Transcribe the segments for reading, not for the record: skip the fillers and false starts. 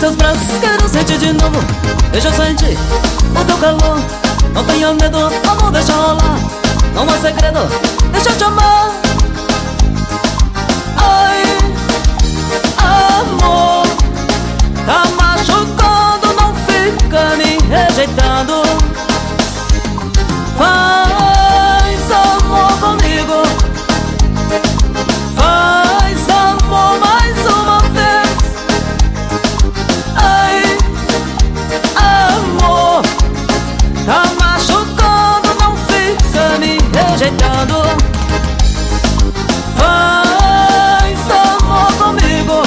seus braços quero sentir de novo. Deixa eu sentir o teu calor. Não tenha medo, amor, deixa rolar. Não há segredo, deixa eu te amar. Ai, amor, tá machucando, não fica me rejeitando. Faz amor comigo. Faz amor mais uma vez. Ai, amor, tá machucando, não fica me rejeitando. Faz amor comigo.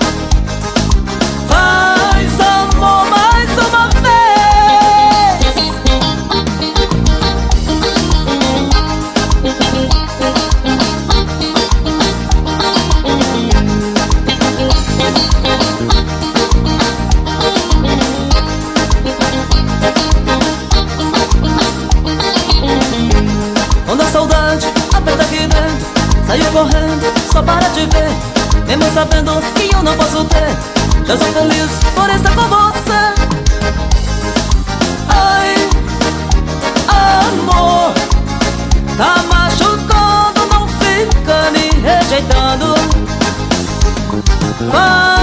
Faz amor mais uma vez. Quando a saudade aperta aqui dentro, saio correndo só para te ver, mesmo sabendo que eu não posso ter. Já sou feliz por estar com você. Ai, amor, tá machucando, não fica me rejeitando. Vai